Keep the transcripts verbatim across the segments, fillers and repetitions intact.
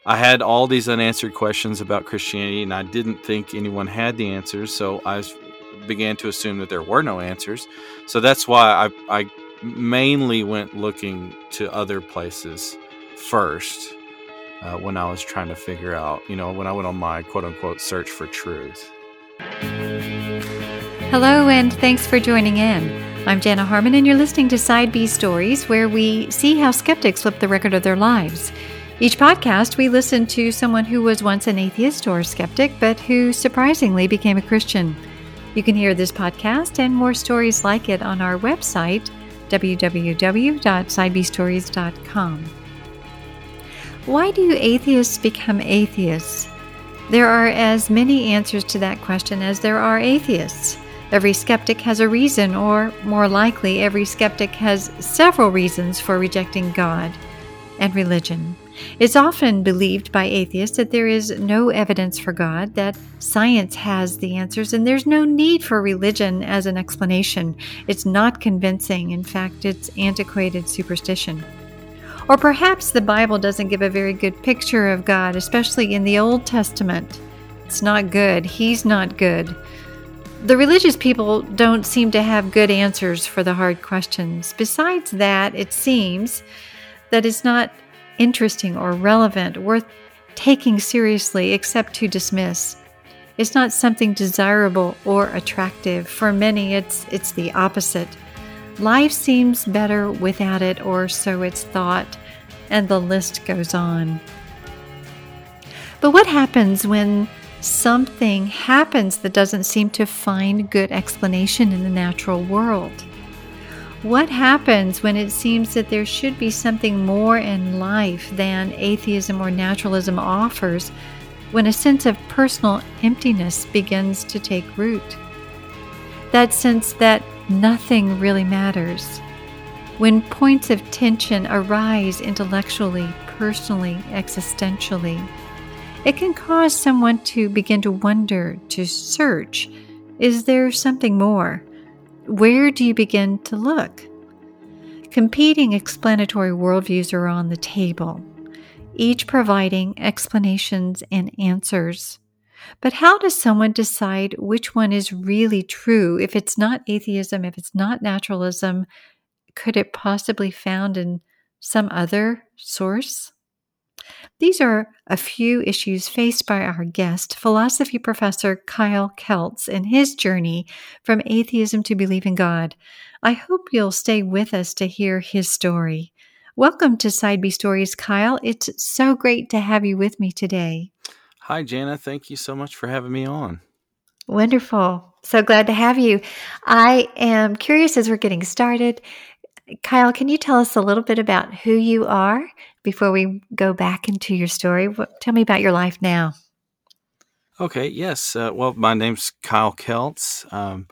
I had all these unanswered questions about Christianity, and I didn't think anyone had the answers. So I was, began to assume that there were no answers. So that's why I, I mainly went looking to other places first uh, when I was trying to figure out, you know, when I went on my quote unquote search for truth. Hello, and thanks for joining in. I'm Jana Harmon, and you're listening to Side B Stories, where we see how skeptics flip the record of their lives. Each podcast, we listen to someone who was once an atheist or skeptic, but who surprisingly became a Christian. You can hear this podcast and more stories like it on our website, w w w dot side b stories dot com. Why do atheists become atheists? There are as many answers to that question as there are atheists. Every skeptic has a reason, or more likely, every skeptic has several reasons for rejecting God and religion. It's often believed by atheists that there is no evidence for God, that science has the answers, and there's no need for religion as an explanation. It's not convincing. In fact, it's antiquated superstition. Or perhaps the Bible doesn't give a very good picture of God, especially in the Old Testament. It's not good. He's not good. The religious people don't seem to have good answers for the hard questions. Besides that, it seems that it's not interesting or relevant, worth taking seriously, except to dismiss. It's not something desirable or attractive. For many, it's it's the opposite. Life seems better without it, or so it's thought, and the list goes on. But what happens when something happens that doesn't seem to find good explanation in the natural world? What happens when it seems that there should be something more in life than atheism or naturalism offers, when a sense of personal emptiness begins to take root? That sense that nothing really matters. When points of tension arise intellectually, personally, existentially, it can cause someone to begin to wonder, to search. Is there something more? Where do you begin to look? Competing explanatory worldviews are on the table, each providing explanations and answers. But how does someone decide which one is really true? If it's not atheism, if it's not naturalism, could it possibly be found in some other source? These are a few issues faced by our guest, philosophy professor Kyle Keltz, in his journey from atheism to belief in God. I hope you'll stay with us to hear his story. Welcome to Side B Stories, Kyle. It's so great to have you with me today. Hi, Jana. Thank you so much for having me on. Wonderful. So glad to have you. I am curious as we're getting started. Kyle, can you tell us a little bit about who you are before we go back into your story? What, tell me about your life now. Okay, yes. Uh, well, my name's Kyle Keltz. Um,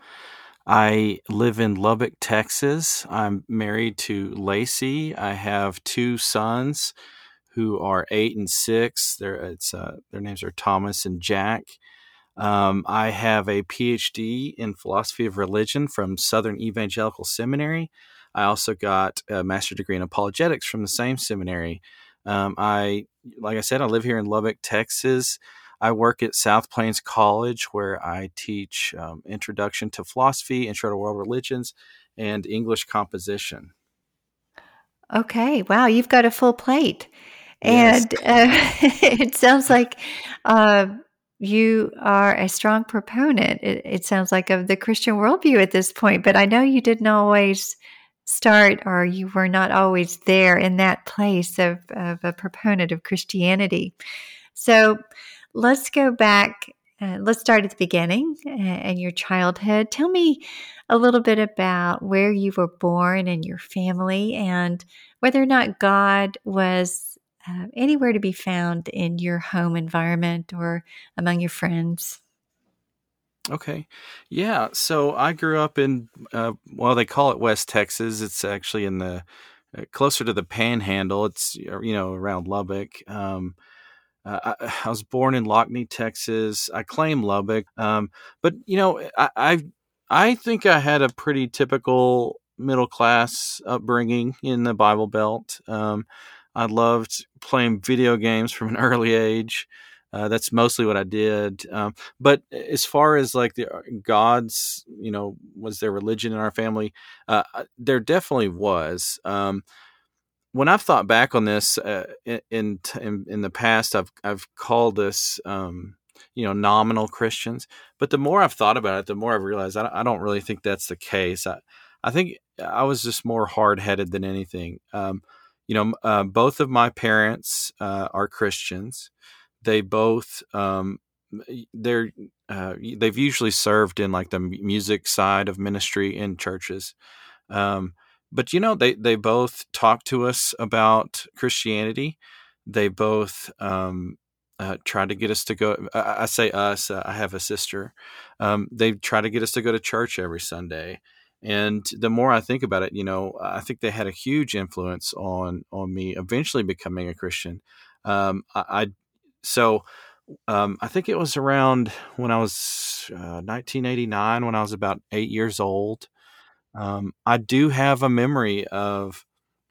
I live in Lubbock, Texas. I'm married to Lacey. I have two sons who are eight and six. Their it's uh, their names are Thomas and Jack. Um, I have a P H D in philosophy of religion from Southern Evangelical Seminary. I also got a master's degree in apologetics from the same seminary. Um, I, like I said, I live here in Lubbock, Texas. I work at South Plains College, where I teach um, introduction to philosophy, intro to world religions, and English composition. Okay. Wow. You've got a full plate. Yes. And uh, it sounds like uh, you are a strong proponent, it, it sounds like, of the Christian worldview at this point. But I know you didn't always start, or you were not always there in that place of, of a proponent of Christianity. So let's go back. Uh, let's start at the beginning uh, and your childhood. Tell me a little bit about where you were born and your family, and whether or not God was uh, anywhere to be found in your home environment or among your friends. Okay. Yeah. So I grew up in, uh, well, they call it West Texas. It's actually in the, uh, closer to the Panhandle. It's, you know, around Lubbock. Um, uh, I, I was born in Lockney, Texas. I claim Lubbock. Um, but, you know, I, I, I think I had a pretty typical middle class upbringing in the Bible Belt. Um, I loved playing video games from an early age. Uh, that's mostly what I did. Um, but as far as like the gods, you know, was there religion in our family? Uh, there definitely was. Um, when I've thought back on this uh, in, in in the past, I've I've called this um, you know nominal Christians. But the more I've thought about it, the more I've realized I, I don't really think that's the case. I I think I was just more hard headed than anything. Um, you know, uh, both of my parents uh, are Christians. They both um, they're uh, they've usually served in like the music side of ministry in churches. Um, but you know, they they both talk to us about Christianity. They both um, uh, try to get us to go. I, I say us. Uh, I have a sister. Um, they try to get us to go to church every Sunday. And the more I think about it, you know, I think they had a huge influence on on me eventually becoming a Christian. Um, I, I so um, I think it was around when I was uh, nineteen eighty-nine, when I was about eight years old. Um, I do have a memory of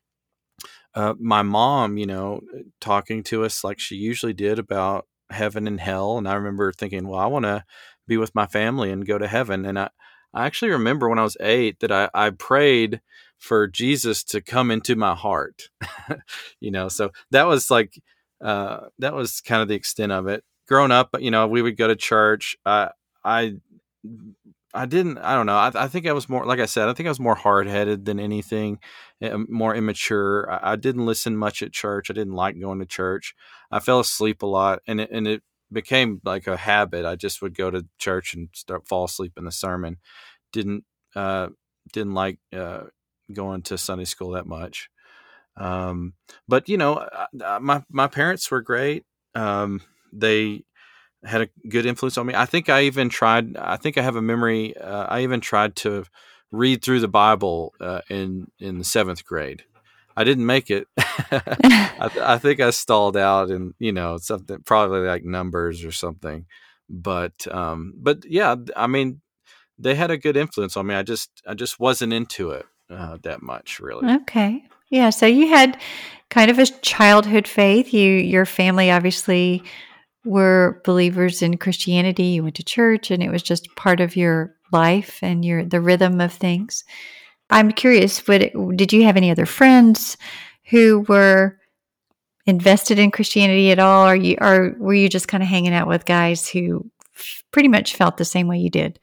uh, my mom, you know, talking to us like she usually did about heaven and hell. And I remember thinking, well, I want to be with my family and go to heaven. And I, I actually remember when I was eight that I, I prayed for Jesus to come into my heart, you know, so that was like, uh, that was kind of the extent of it. Growing up, you know, we would go to church. I, I, I didn't, I don't know. I, I think I was more, like I said, I think I was more hard headed than anything, uh, more immature. I, I didn't listen much at church. I didn't like going to church. I fell asleep a lot, and it, and it became like a habit. I just would go to church and start fall asleep in the sermon. Didn't, uh, didn't like, uh, going to Sunday school that much. Um, but you know, I, my, my parents were great. Um, they, had a good influence on me. I think I even tried, I think I have a memory. Uh, I even tried to read through the Bible uh, in, in the seventh grade. I didn't make it. I, I think I stalled out and, you know, something probably like numbers or something, but, um, but yeah, I mean, they had a good influence on me. I just, I just wasn't into it uh, that much really. Okay. Yeah. So you had kind of a childhood faith. You, your family obviously were believers in Christianity. You went to church, and it was just part of your life and your the rhythm of things. I'm curious, what, did you have any other friends who were invested in Christianity at all, or you, or were you just kind of hanging out with guys who f- pretty much felt the same way you did?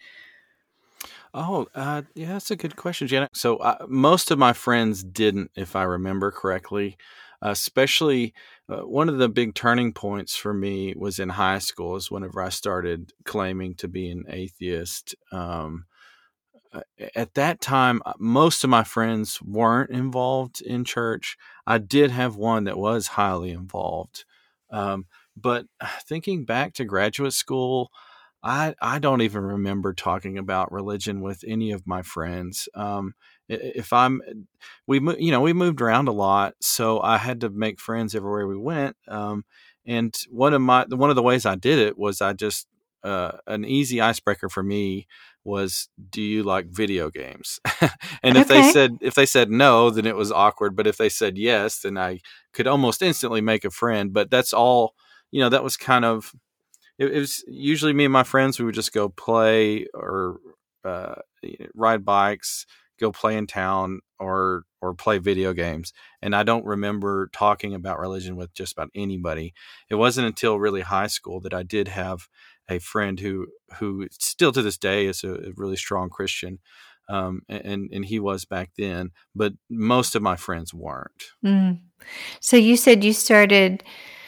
Oh, uh, yeah, that's a good question, Janet. So uh, most of my friends didn't, if I remember correctly. Uh, especially uh, one of the big turning points for me was in high school, is whenever I started claiming to be an atheist. Um, uh, at that time, uh, most of my friends weren't involved in church. I did have one that was highly involved. Um, but uh, thinking back to graduate school, I I don't even remember talking about religion with any of my friends. Um, i- if I'm, we mo- you know we moved around a lot, so I had to make friends everywhere we went. Um, and one of my one of the ways I did it was I just uh, an easy icebreaker for me was, do you like video games? And if they Okay. said if they said no, then it was awkward. But if they said yes, then I could almost instantly make a friend. But that's all. You know, that was kind of it, it was usually me and my friends. We would just go play or uh, ride bikes, go play in town, or or play video games. And I don't remember talking about religion with just about anybody. It wasn't until really high school that I did have a friend who who still to this day is a, a really strong Christian. Um, and and he was back then, but most of my friends weren't. Mm. So you said you started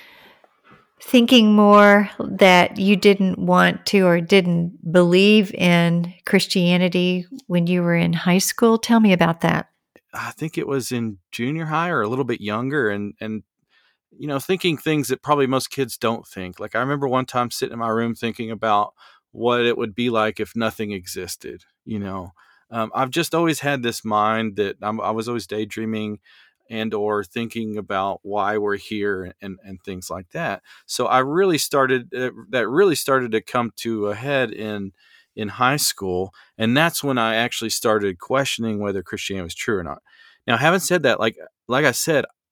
thinking more that you didn't want to or didn't believe in Christianity when you were in high school. Tell me about that. I think it was in junior high or a little bit younger, and and you know, thinking things that probably most kids don't think. Like I remember one time sitting in my room thinking about what it would be like if nothing existed. You know, um, I've just always had this mind that I'm, I was always daydreaming and or thinking about why we're here and, and things like that. So I really started uh, that really started to come to a head in in high school, and that's when I actually started questioning whether Christianity was true or not. Now, having said that, like like I said,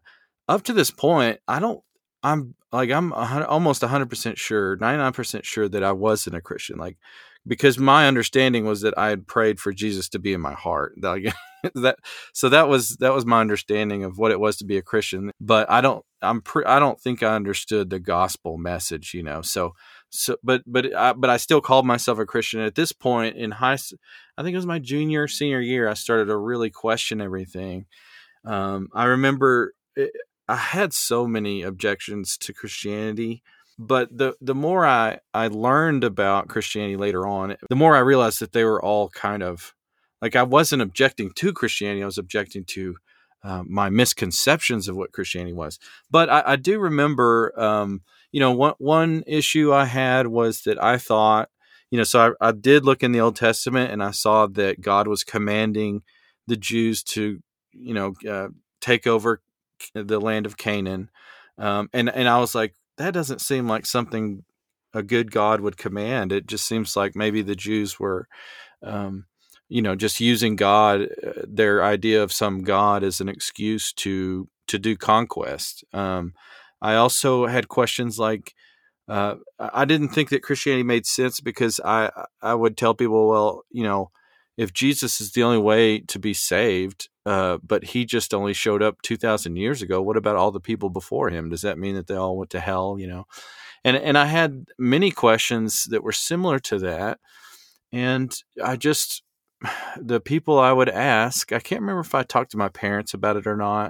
up to this point, I don't. I'm like I'm a hun- almost one hundred percent sure, ninety-nine percent sure that I wasn't a Christian. Like because my understanding was that I had prayed for Jesus to be in my heart. Like that, so that was that was my understanding of what it was to be a Christian. But I don't. I'm. Pre- I don't think I understood the gospel message. You know. So so. But but I, but I still called myself a Christian at this point in high. s- I think it was my junior senior year. I started to really question everything. Um, I remember it, I had so many objections to Christianity, but the the more I, I learned about Christianity later on, the more I realized that they were all kind of like I wasn't objecting to Christianity, I was objecting to uh, my misconceptions of what Christianity was. But I, I do remember, um, you know, one one issue I had was that I thought, you know, so I, I did look in the Old Testament and I saw that God was commanding the Jews to, you know, uh, take over the land of Canaan. Um, and, and I was like, that doesn't seem like something a good God would command. It just seems like maybe the Jews were, um, you know, just using God, uh, their idea of some God as an excuse to, to do conquest. Um, I also had questions like, uh, I didn't think that Christianity made sense because I, I would tell people, well, you know, if Jesus is the only way to be saved, uh, but he just only showed up two thousand years ago, what about all the people before him? Does that mean that they all went to hell? You know, and, and I had many questions that were similar to that. And I just, the people I would ask, I can't remember if I talked to my parents about it or not.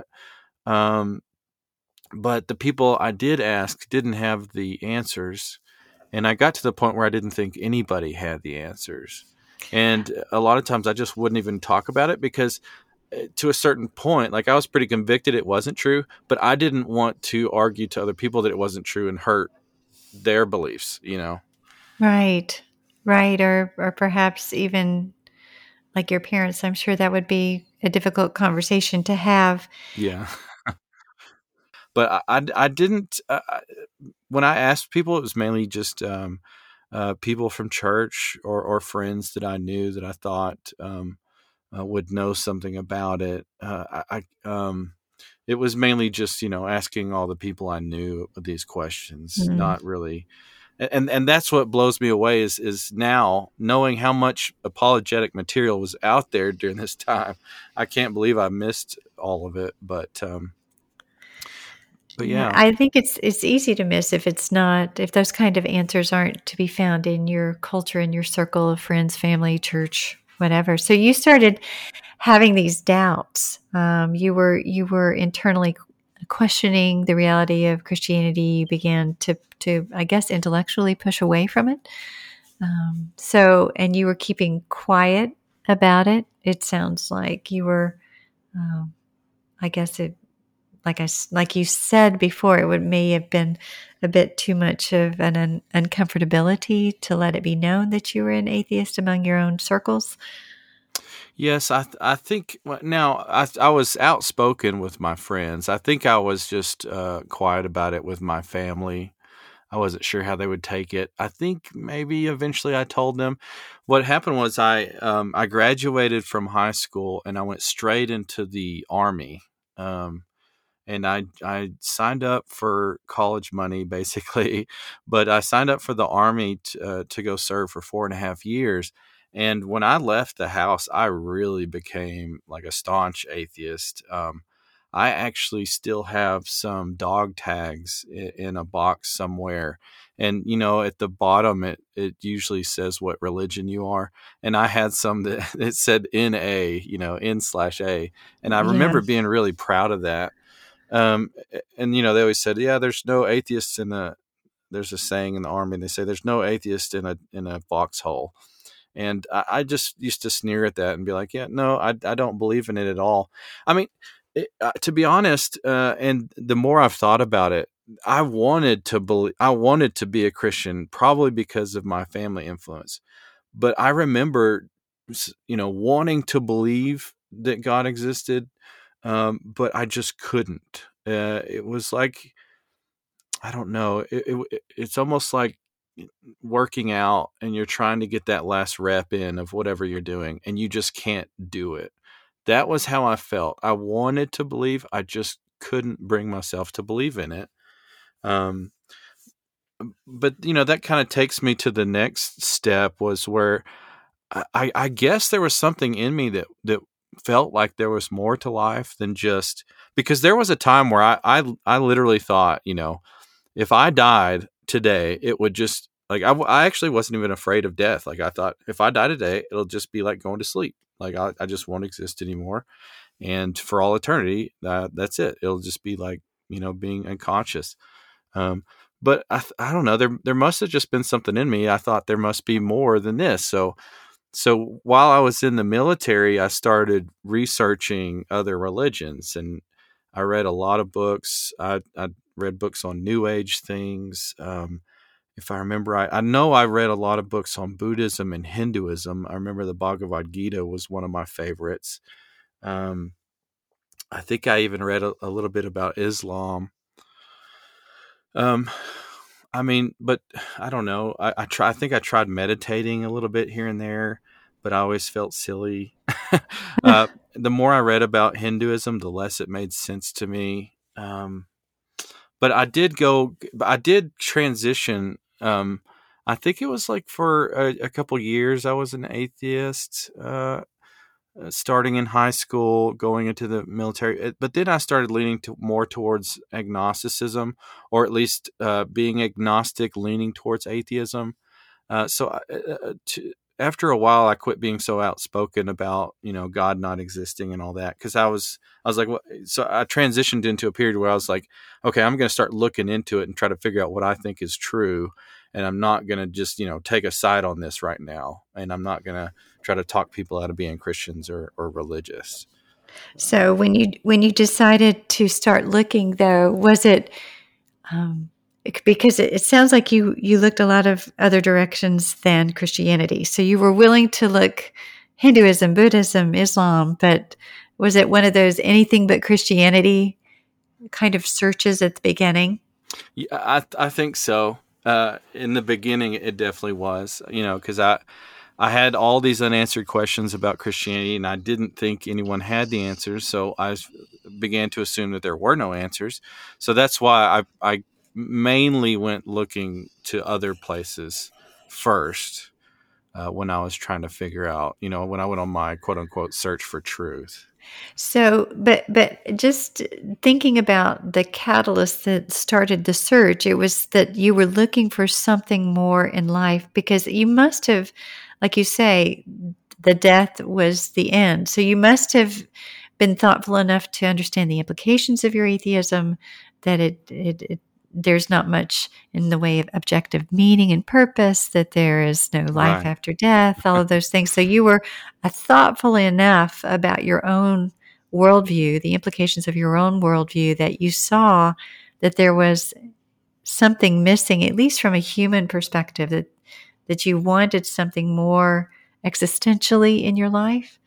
Um, but the people I did ask didn't have the answers. And I got to the point where I didn't think anybody had the answers. And a lot of times I just wouldn't even talk about it because uh, to a certain point, like I was pretty convicted it wasn't true, but I didn't want to argue to other people that it wasn't true and hurt their beliefs, you know? Right. Right. Or or perhaps even like your parents, I'm sure that would be a difficult conversation to have. Yeah. But I, I, I didn't, uh, when I asked people, it was mainly just um, uh, people from church or, or friends that I knew that I thought um, uh, would know something about it. Uh, I, I um, it was mainly just, you know, asking all the people I knew these questions, Mm. not really. And, and that's what blows me away is, is now knowing how much apologetic material was out there during this time. I can't believe I missed all of it, but, um, but Yeah, yeah. I think it's it's easy to miss if it's not if those kind of answers aren't to be found in your culture, in your circle of friends, family, church, whatever. So you started having these doubts. Um, you were you were internally questioning the reality of Christianity. You began to to I guess intellectually push away from it. Um, so and you were keeping quiet about it. It sounds like you were. Um, I guess it like I like you said before, it would may have been a bit too much of an un- uncomfortability to let it be known that you were an atheist among your own circles. Yes, I th- I think well, now I I was outspoken with my friends. I think I was just uh, quiet about it with my family. I wasn't sure how they would take it. I think maybe eventually I told them. What happened was I um, I graduated from high school and I went straight into the army. Um, and I I signed up for college money basically, but I signed up for the army to, uh, to go serve for four and a half years. And when I left the house, I really became like a staunch atheist. Um, I actually still have some dog tags in, in a box somewhere. And, you know, at the bottom, it, it usually says what religion you are. And I had some that it said N A, you know, N slash A. And I Yeah. remember being really proud of that. Um, and you know, they always said, yeah, there's no atheists in the, there's a saying in the army. They say there's no atheist in a, in a foxhole. And I, I just used to sneer at that and be like, yeah, no, I, I don't believe in it at all. I mean, it, uh, to be honest, uh, and the more I've thought about it, I wanted to believe, I wanted to be a Christian probably because of my family influence. But I remember, you know, wanting to believe that God existed, um, but I just couldn't. Uh, it was like I don't know. It, it, it's almost like working out, and you're trying to get that last rep in of whatever you're doing, and you just can't do it. That was how I felt. I wanted to believe, I just couldn't bring myself to believe in it. Um, but you know, that kind of takes me to the next step, was where I, I guess there was something in me that, that felt like there was more to life than just, because there was a time where I, I, I literally thought, you know, if I died today, it would just like, I, I actually wasn't even afraid of death. Like I thought, if I die today, it'll just be like going to sleep. Like I, I just won't exist anymore. And for all eternity, uh, that's it. It'll just be like, you know, being unconscious. Um, but I, I don't know, there, there must've just been something in me. I thought there must be more than this. So, so while I was in the military, I started researching other religions, and I read a lot of books. I, I read books on New Age things. Um, if I remember, I, I know I read a lot of books on Buddhism and Hinduism. I remember the Bhagavad Gita was one of my favorites. Um, I think I even read a, a little bit about Islam. Um, I mean, but I don't know. I, I try. I think I tried meditating a little bit here and there, but I always felt silly. uh, the more I read about Hinduism, the less it made sense to me. Um, but I did go. I did transition. Um, I think it was like for a, a couple years, I was an atheist. Uh, Uh, starting in high school, going into the military. But then I started leaning to more towards agnosticism, or at least uh, being agnostic, leaning towards atheism. Uh, so I, uh, to, after a while, I quit being so outspoken about, you know, God not existing and all that. Cause I was, I was like, well, so I transitioned into a period where I was like, okay, I'm going to start looking into it and try to figure out what I think is true. And I'm not going to just, you know, take a side on this right now. And I'm not going to try to talk people out of being Christians or, or religious. So when you when you decided to start looking, though, was it um, because it, it sounds like you you looked a lot of other directions than Christianity. So you were willing to look Hinduism, Buddhism, Islam, but was it one of those anything but Christianity kind of searches at the beginning? Yeah, I I think so. Uh, in the beginning, it definitely was, you know, because I, I had all these unanswered questions about Christianity, and I didn't think anyone had the answers. So I began to assume that there were no answers. So that's why I, I mainly went looking to other places first uh, when I was trying to figure out, you know, when I went on my quote unquote search for truth. So, but but just thinking about the catalyst that started the search, it was that you were looking for something more in life, because you must have, like you say, the death was the end. So you must have been thoughtful enough to understand the implications of your atheism, that it, it, it there's not much in the way of objective meaning and purpose, that there is no life Right. after death, all of those things. So you were uh, thoughtful enough about your own worldview, the implications of your own worldview, that you saw that there was something missing, at least from a human perspective, that, that you wanted something more existentially in your life.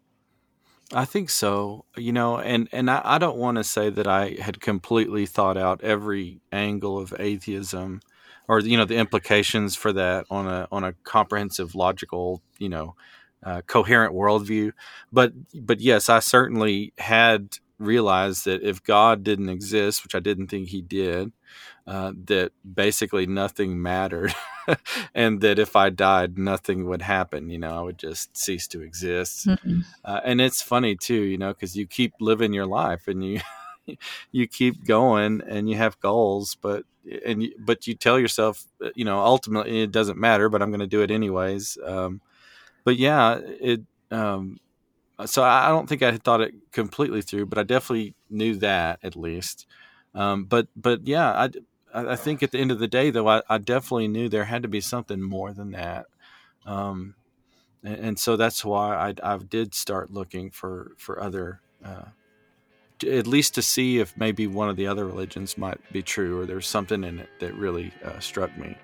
I think so, you know, and, and I, I don't want to say that I had completely thought out every angle of atheism, or, you know, the implications for that on a on a comprehensive, logical, you know, uh, coherent worldview. But but yes, I certainly had realized that if God didn't exist, which I didn't think he did, uh, that basically nothing mattered. And that if I died, nothing would happen. You know, I would just cease to exist. Mm-hmm. Uh, and it's funny too, you know, because you keep living your life, and you you keep going, and you have goals, but and you, but you tell yourself, you know, ultimately it doesn't matter, but I'm going to do it anyways. Um, but yeah, it. Um, so I don't think I had thought it completely through, but I definitely knew that at least. Um, but but yeah, I. I think at the end of the day, though, I, I definitely knew there had to be something more than that. Um, and, and so that's why I, I did start looking for, for other, uh, to, at least to see if maybe one of the other religions might be true, or there's something in it that really uh, struck me.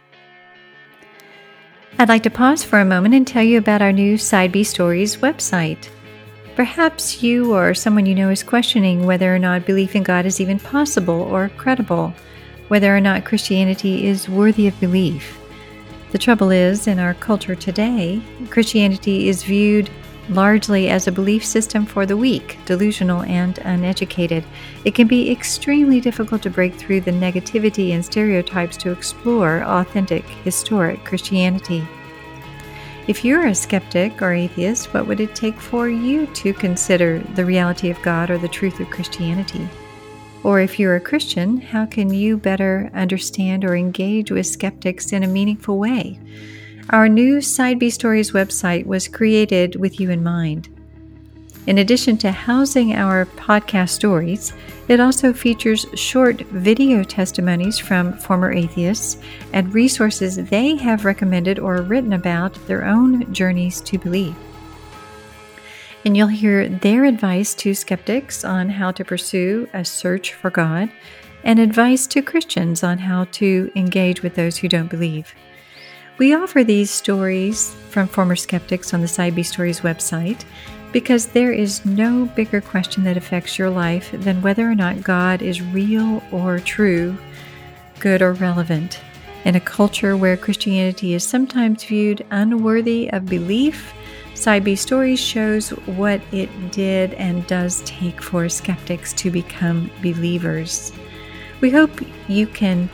I'd like to pause for a moment and tell you about our new Side B Stories website. Perhaps you or someone you know is questioning whether or not belief in God is even possible or credible, whether or not Christianity is worthy of belief. The trouble is, in our culture today, Christianity is viewed largely as a belief system for the weak, delusional, and uneducated. It can be extremely difficult to break through the negativity and stereotypes to explore authentic, historic Christianity. If you're a skeptic or atheist, what would it take for you to consider the reality of God or the truth of Christianity? Or if you're a Christian, how can you better understand or engage with skeptics in a meaningful way? Our new Side B Stories website was created with you in mind. In addition to housing our podcast stories, it also features short video testimonies from former atheists and resources they have recommended or written about their own journeys to belief. And you'll hear their advice to skeptics on how to pursue a search for God, and advice to Christians on how to engage with those who don't believe. We offer these stories from former skeptics on the Side B Stories website because there is no bigger question that affects your life than whether or not God is real or true, good or relevant. In a culture where Christianity is sometimes viewed unworthy of belief, Side B Stories shows what it did and does take for skeptics to become believers. We hope you can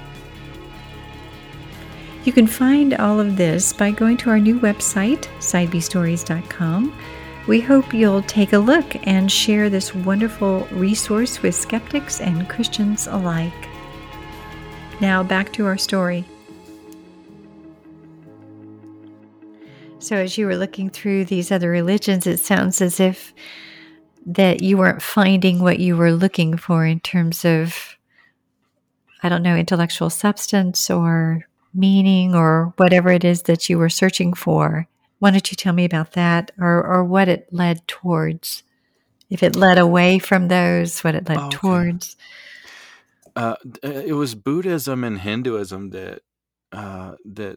You can find all of this by going to our new website, side b stories dot com. We hope you'll take a look and share this wonderful resource with skeptics and Christians alike. Now back to our story. So as you were looking through these other religions, it sounds as if that you weren't finding what you were looking for in terms of, I don't know, intellectual substance or meaning or whatever it is that you were searching for. Why don't you tell me about that, or, or what it led towards? If it led away from those, what it led Oh, okay. towards? Uh, it was Buddhism and Hinduism that uh, that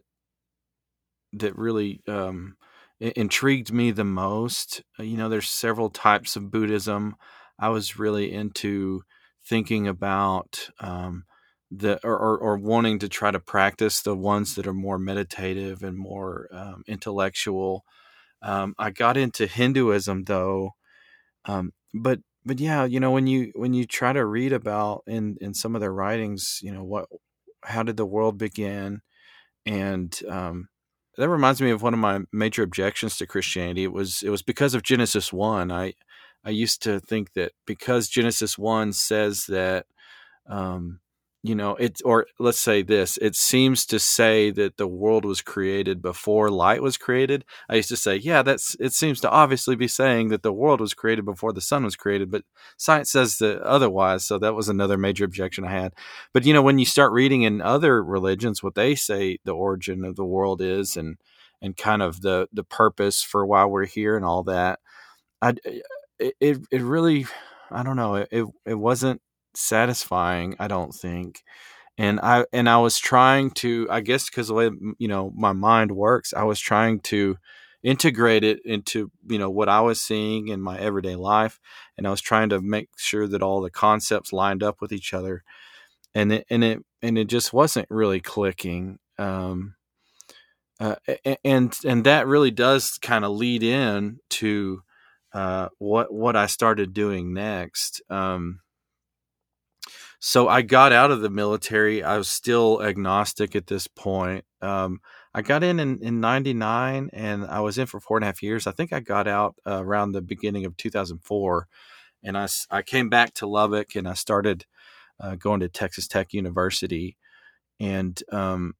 that really um, intrigued me the most. You know, there's several types of Buddhism. I was really into thinking about um, the or, or, or wanting to try to practice the ones that are more meditative and more um, intellectual. Um, I got into Hinduism though, um, but but yeah, you know, when you when you try to read about in in some of their writings, you know, what how did the world begin, and um, that reminds me of one of my major objections to Christianity. It was it was because of Genesis one. I I used to think that because Genesis one says that, um, you know, it, or let's say this, it seems to say that the world was created before light was created. I used to say, yeah, that's, it seems to obviously be saying that the world was created before the sun was created, but science says that otherwise. So that was another major objection I had. But, you know, when you start reading in other religions, what they say the origin of the world is, and, and kind of the, the purpose for why we're here and all that, I, it, it, it really, I don't know, it, it wasn't satisfying, I don't think. And I and I was trying to, I guess because the way, you know, my mind works, I was trying to integrate it into, you know, what I was seeing in my everyday life, and I was trying to make sure that all the concepts lined up with each other, and it and it and it just wasn't really clicking. Um, uh, and and that really does kind of lead in to uh, what what I started doing next. Um, So I got out of the military. I was still agnostic at this point. Um, I got in, in in ninety-nine, and I was in for four and a half years. I think I got out uh, around the beginning of two thousand four, and I, I came back to Lubbock, and I started uh, going to Texas Tech University. And um,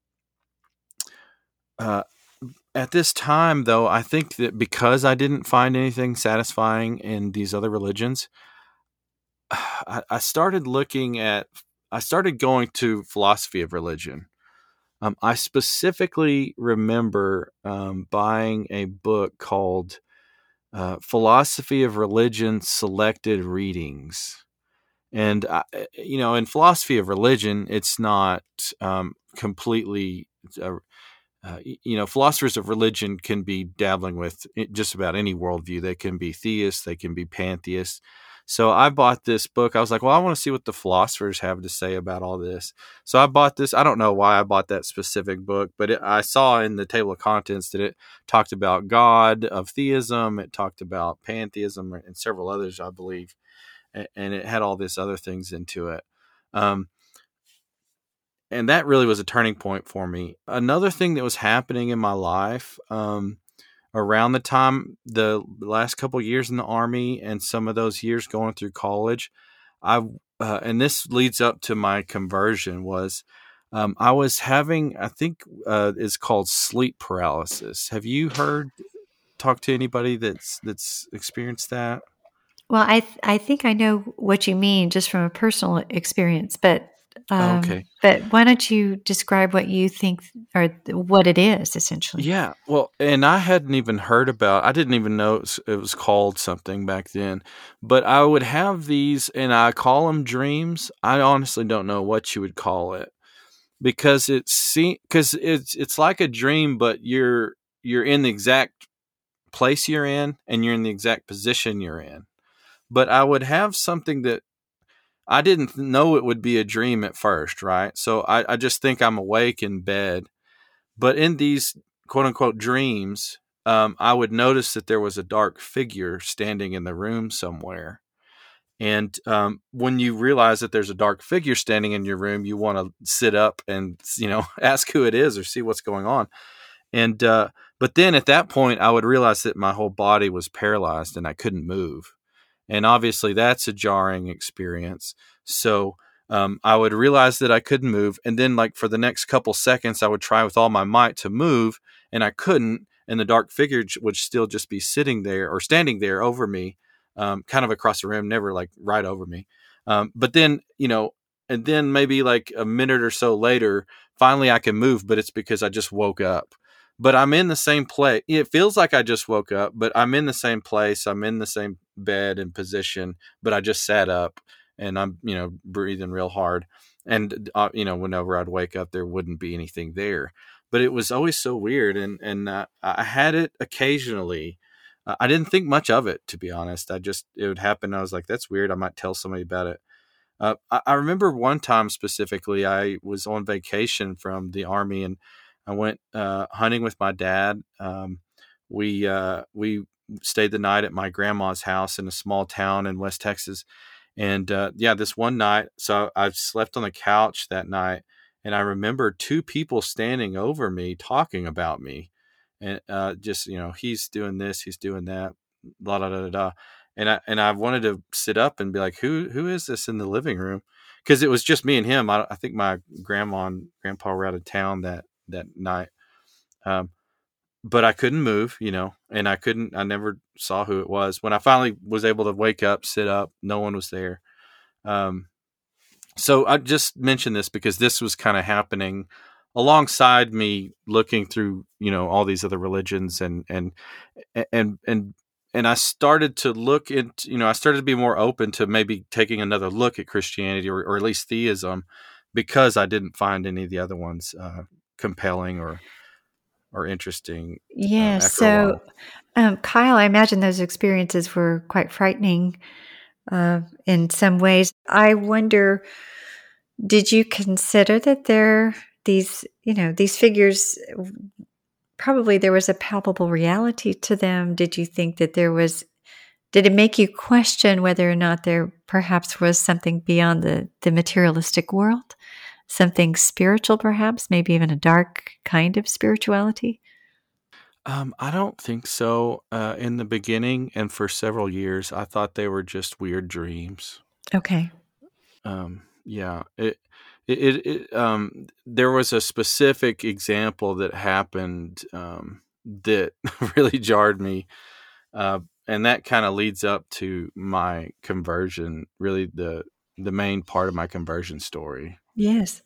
uh, at this time, though, I think that because I didn't find anything satisfying in these other religions, I, I started looking at, I started going to philosophy of religion. Um, I specifically remember um, buying a book called uh, Philosophy of Religion Selected Readings. And, I, you know, in philosophy of religion, it's not um, completely, uh, uh, you know, philosophers of religion can be dabbling with just about any worldview. They can be theists, they can be pantheists. So I bought this book. I was like, well, I want to see what the philosophers have to say about all this. So I bought this. I don't know why I bought that specific book, but it, I saw in the table of contents that it talked about God, of theism. It talked about pantheism and several others, I believe. And it had all these other things into it. Um, and that really was a turning point for me. Another thing that was happening in my life, um, around the time, the last couple of years in the Army and some of those years going through college, I uh, and this leads up to my conversion, was um, I was having, I think uh, it's called sleep paralysis. Have you heard, talk to anybody that's that's experienced that? Well, I th- I think I know what you mean just from a personal experience, but Oh, um, okay. but why don't you describe what you think or what it is essentially? Yeah, well, and I hadn't even heard about, I didn't even know it was, it was called something back then, but I would have these, and I call them dreams. I honestly don't know what you would call it, because it's because it's it's like a dream, but you're you're in the exact place you're in, and you're in the exact position you're in. But I would have something that I didn't know it would be a dream at first, right? So I, I just think I'm awake in bed. But in these quote unquote dreams, um, I would notice that there was a dark figure standing in the room somewhere. And um, when you realize that there's a dark figure standing in your room, you want to sit up and, you know, ask who it is or see what's going on. And uh, but then at that point, I would realize that my whole body was paralyzed and I couldn't move. And obviously that's a jarring experience. So um, I would realize that I couldn't move. And then like for the next couple seconds, I would try with all my might to move, and I couldn't. And the dark figure would still just be sitting there or standing there over me, um, kind of across the room, never like right over me. Um, but then, you know, and then maybe like a minute or so later, finally I can move, but it's because I just woke up. But I'm in the same place. It feels like I just woke up, but I'm in the same place. I'm in the same bed and position, but I just sat up and I'm, you know, breathing real hard. And, uh, you know, whenever I'd wake up, there wouldn't be anything there. But it was always so weird. And, and uh, I had it occasionally. Uh, I didn't think much of it, to be honest. I just, it would happen. I was like, that's weird. I might tell somebody about it. Uh, I, I remember one time specifically, I was on vacation from the Army, and I went uh, hunting with my dad. Um, we uh, we stayed the night at my grandma's house in a small town in West Texas. And uh, yeah, this one night, so I slept on the couch that night, and I remember two people standing over me talking about me, and uh, just, you know, he's doing this, he's doing that, blah, blah, blah, blah. And I and I wanted to sit up and be like, who who is this in the living room? Because it was just me and him. I, I think my grandma and grandpa were out of town that that night. Um, but I couldn't move, you know, and I couldn't, I never saw who it was. When I finally was able to wake up, sit up, no one was there. Um, so I just mentioned this because this was kind of happening alongside me looking through, you know, all these other religions, and, and, and, and, and I started to look into, you know, I started to be more open to maybe taking another look at Christianity, or, or at least theism, because I didn't find any of the other ones uh, compelling or or interesting. Um, Yeah. after a So, while. um, Kyle, I imagine those experiences were quite frightening uh, in some ways. I wonder, did you consider that there these, you know, these figures? Probably there was a palpable reality to them. Did you think that there was? Did it make you question whether or not there perhaps was something beyond the the materialistic world? Something spiritual, perhaps, maybe even a dark kind of spirituality? Um, I don't think so. Uh, in the beginning and for several years, I thought they were just weird dreams. Okay. Um, yeah, it, it, it, it, um, there was a specific example that happened um, that really jarred me, uh, and that kind of leads up to my conversion. Really, the the main part of my conversion story. Yes.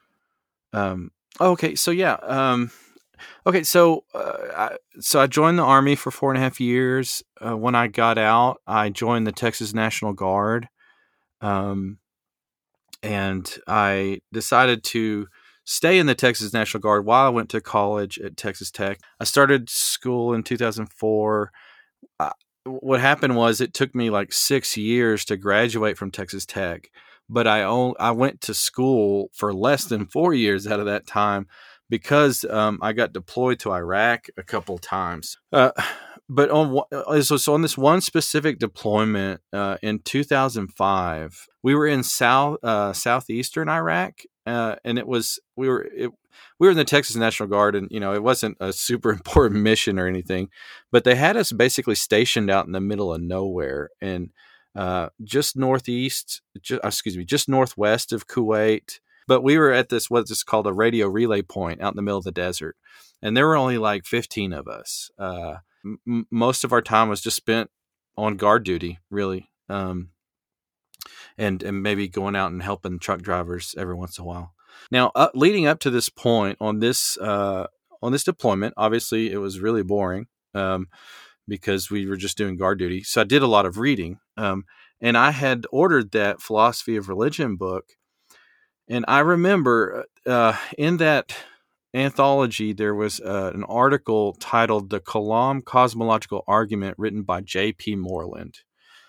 Um, okay, so yeah. Um, okay, so uh, I, so I joined the Army for four and a half years. Uh, when I got out, I joined the Texas National Guard, um, and I decided to stay in the Texas National Guard while I went to college at Texas Tech. I started school in two thousand four. Uh, what happened was it took me like six years to graduate from Texas Tech, but I only, I went to school for less than four years out of that time because um, I got deployed to Iraq a couple times. Uh, but on so, so on this one specific deployment uh, in two thousand five, we were in south uh, southeastern Iraq, uh, and it was we were it, we were in the Texas National Guard, and you know it wasn't a super important mission or anything, but they had us basically stationed out in the middle of nowhere and uh, just northeast, just, excuse me, just northwest of Kuwait. But we were at this what's called a radio relay point out in the middle of the desert, and there were only like fifteen of us. Uh, m- most of our time was just spent on guard duty, really, um, and and maybe going out and helping truck drivers every once in a while. Now, uh, leading up to this point on this uh, on this deployment, obviously it was really boring um, because we were just doing guard duty. So I did a lot of reading, um, and I had ordered that Philosophy of Religion book. And I remember uh, in that anthology, there was uh, an article titled "The Kalam Cosmological Argument," written by J P Moreland.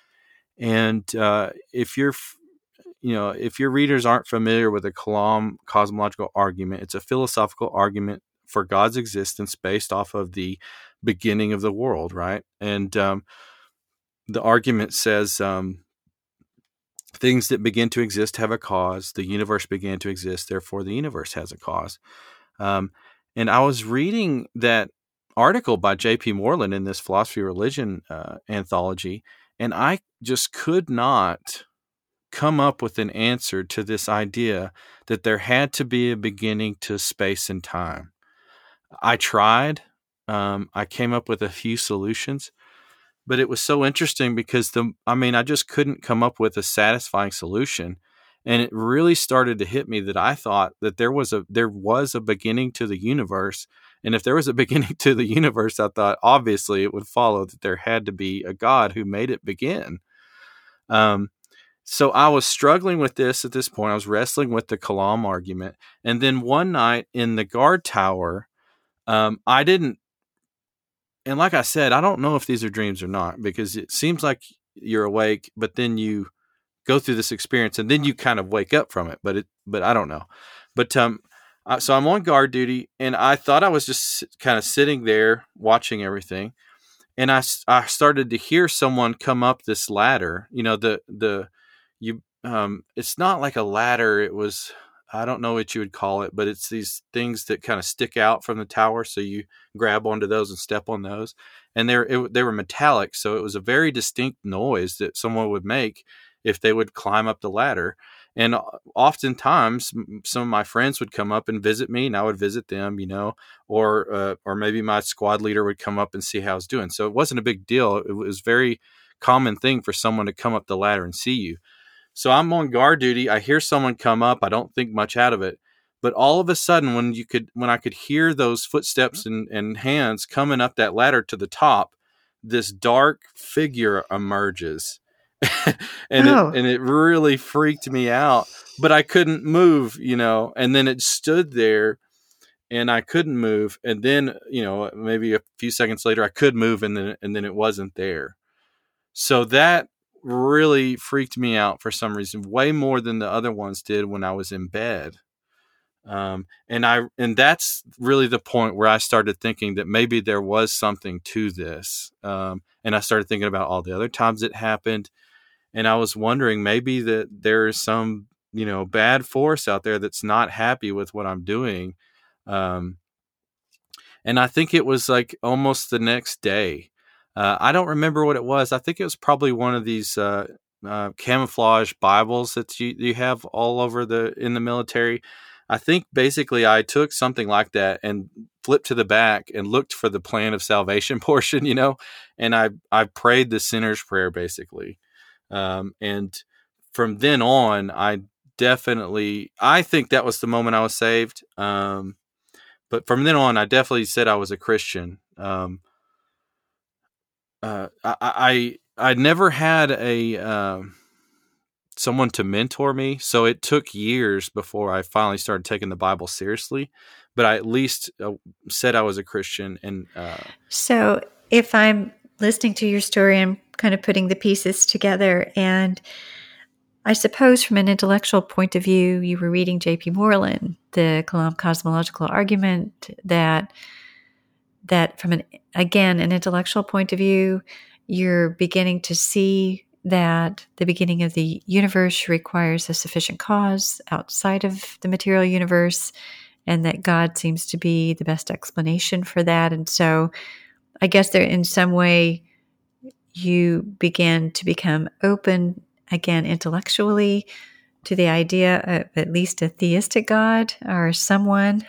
And uh, if you're You know, if your readers aren't familiar with the Kalam cosmological argument, it's a philosophical argument for God's existence based off of the beginning of the world, right? And um, the argument says um, things that begin to exist have a cause. The universe began to exist, therefore the universe has a cause. Um, and I was reading that article by J P Moreland in this Philosophy of Religion uh, anthology, and I just could not come up with an answer to this idea that there had to be a beginning to space and time. I tried. Um, I came up with a few solutions, but it was so interesting because the, I mean, I just couldn't come up with a satisfying solution. And it really started to hit me that I thought that there was a, there was a beginning to the universe. And if there was a beginning to the universe, I thought obviously it would follow that there had to be a God who made it begin. Um, So I was struggling with this at this point. I was wrestling with the Kalam argument. And then one night in the guard tower, um, I didn't, and like I said, I don't know if these are dreams or not, because it seems like you're awake, but then you go through this experience and then you kind of wake up from it. But it, but I don't know. But um, I, so I'm on guard duty, and I thought I was just kind of sitting there watching everything. And I, I started to hear someone come up this ladder, you know, the, the, You, um, it's not like a ladder. It was, I don't know what you would call it, but it's these things that kind of stick out from the tower. So you grab onto those and step on those, and they're, it, they were metallic. So it was a very distinct noise that someone would make if they would climb up the ladder. And oftentimes some of my friends would come up and visit me, and I would visit them, you know, or, uh, or maybe my squad leader would come up and see how I was doing. So it wasn't a big deal. It was a very common thing for someone to come up the ladder and see you. So I'm on guard duty. I hear someone come up. I don't think much out of it, but all of a sudden, when you could, when I could hear those footsteps and, and hands coming up that ladder to the top, this dark figure emerges, and Oh. it and it really freaked me out. But I couldn't move, you know. And then it stood there, and I couldn't move. And then, you know, maybe a few seconds later, I could move, and then and then it wasn't there. So that really freaked me out for some reason, way more than the other ones did when I was in bed. Um, and I, and that's really the point where I started thinking that maybe there was something to this. Um, and I started thinking about all the other times it happened. And I was wondering maybe that there is some, you know, bad force out there that's not happy with what I'm doing. Um, and I think it was like almost the next day. Uh, I don't remember what it was. I think it was probably one of these uh, uh, camouflage Bibles that you, you have all over the in the military. I think basically I took something like that and flipped to the back and looked for the plan of salvation portion, you know, and I, I prayed the sinner's prayer basically. Um, and from then on, I definitely, I think that was the moment I was saved. Um, but from then on, I definitely said I was a Christian. Um, Uh, I, I I never had a uh, someone to mentor me, so it took years before I finally started taking the Bible seriously. But I at least uh, said I was a Christian, and uh, So, if I'm listening to your story and kind of putting the pieces together. And I suppose from an intellectual point of view, you were reading J P Moreland, the cosmological argument, that that from an, again, an intellectual point of view, you're beginning to see that the beginning of the universe requires a sufficient cause outside of the material universe, and that God seems to be the best explanation for that. And so I guess there, in some way, you began to become open again intellectually to the idea of at least a theistic God or someone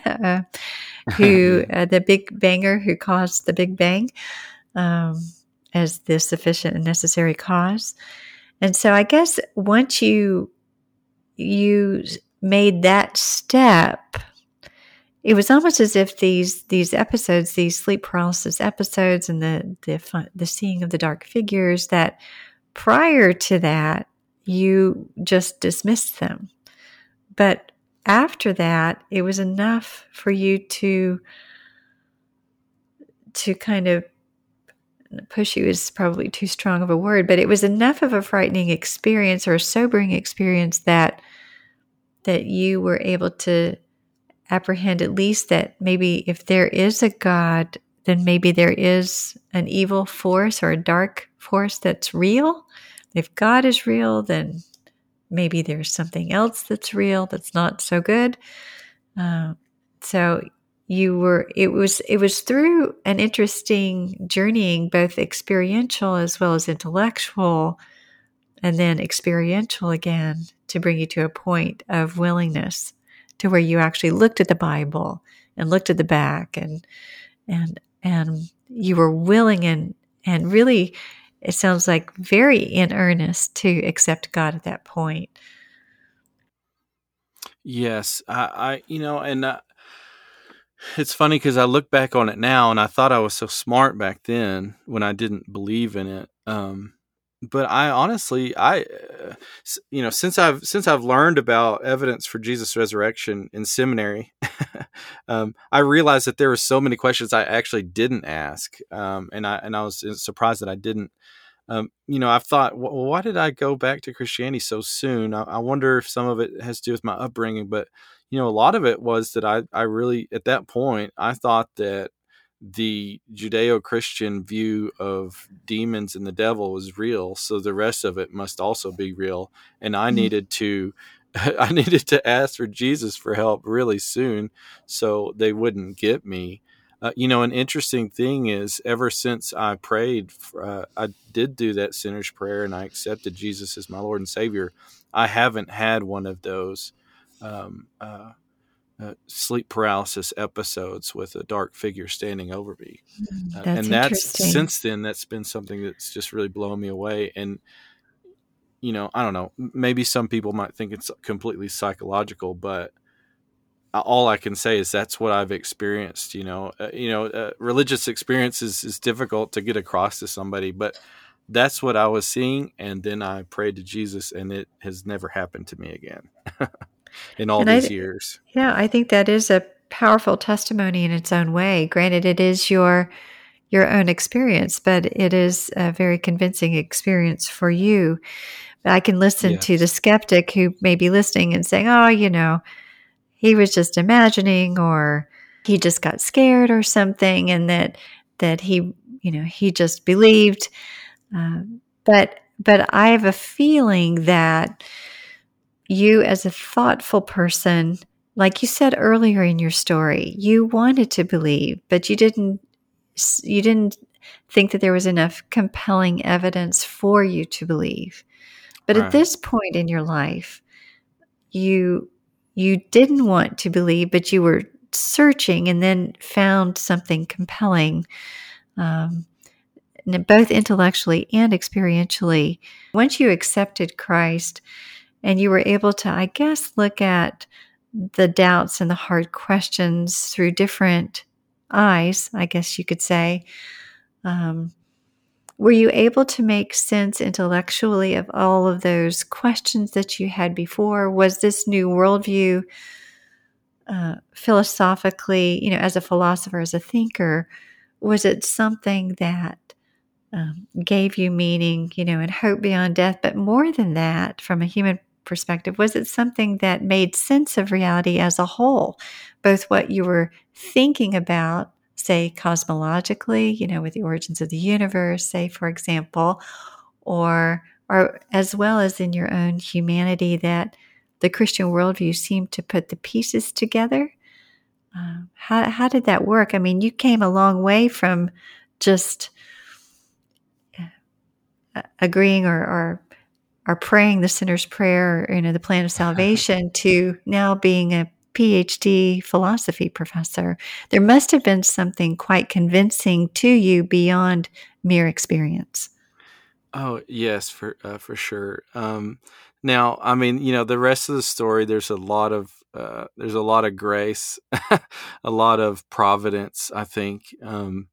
who, uh, the big banger who caused the Big Bang, um, as the sufficient and necessary cause. And so I guess once you you made that step, it was almost as if these these episodes, these sleep paralysis episodes, and the the the seeing of the dark figures, that prior to that you just dismissed them, but after that it was enough for you to to kind of push you is probably too strong of a word, but it was enough of a frightening experience or a sobering experience that that you were able to apprehend at least that maybe if there is a God, then maybe there is an evil force or a dark force that's real. If God is real, then maybe there's something else that's real that's not so good. Uh, so you were, it was, it was through an interesting journeying, both experiential as well as intellectual, and then experiential again, to bring you to a point of willingness, to where you actually looked at the Bible and looked at the back, and and and you were willing and and really, it sounds like very in earnest to accept God at that point. Yes, I, I you know, and uh, it's funny because I look back on it now, and I thought I was so smart back then when I didn't believe in it. Um, but I honestly, I, uh, you know, since I've since I've learned about evidence for Jesus' resurrection in seminary, um, I realized that there were so many questions I actually didn't ask, um, and I and I was surprised that I didn't. Um, you know, I've thought, well, why did I go back to Christianity so soon? I, I wonder if some of it has to do with my upbringing, but you know, a lot of it was that I, I really, at that point, I thought that the Judeo-Christian view of demons and the devil was real, so the rest of it must also be real. And I needed to, I needed to ask for Jesus for help really soon, so they wouldn't get me. Uh, you know, an interesting thing is, ever since I prayed, uh, I did do that sinner's prayer, and I accepted Jesus as my Lord and Savior, I haven't had one of those um, uh, uh, sleep paralysis episodes with a dark figure standing over me. Uh, That's and that's, interesting. since then, that's been something that's just really blown me away. And, you know, I don't know, maybe some people might think it's completely psychological, but all I can say is that's what I've experienced. You know, uh, you know, uh, religious experience is, is difficult to get across to somebody, but that's what I was seeing. And then I prayed to Jesus, and it has never happened to me again in all And these I, years. Yeah, I think that is a powerful testimony in its own way. Granted, it is your your own experience, but it is a very convincing experience for you. I can listen Yes. to the skeptic who may be listening and saying, oh, you know, he was just imagining, or he just got scared or something, and that that he, you know, he just believed. Uh, but but I have a feeling that you, as a thoughtful person, like you said earlier in your story, you wanted to believe, but you didn't you didn't think that there was enough compelling evidence for you to believe. But Right. at this point in your life, you you didn't want to believe, but you were searching, and then found something compelling, um, both intellectually and experientially. Once you accepted Christ, and you were able to, I guess, look at the doubts and the hard questions through different eyes, I guess you could say, um, were you able to make sense intellectually of all of those questions that you had before? Was this new worldview uh, philosophically, you know, as a philosopher, as a thinker, was it something that um, gave you meaning, you know, and hope beyond death. But more than that, from a human perspective, was it something that made sense of reality as a whole? Both what you were thinking about, say, cosmologically, you know, with the origins of the universe, say, for example, or, or as well as in your own humanity, that the Christian worldview seemed to put the pieces together. Uh, how, how did that work? I mean, you came a long way from just uh, agreeing or, or or praying the sinner's prayer, you know, the plan of salvation, to now being a PhD philosophy professor. There must have been something quite convincing to you beyond mere experience. Oh yes, for uh, for sure. Um, now, I mean, you know, the rest of the story. There's a lot of uh, there's a lot of grace, a lot of providence. I think um,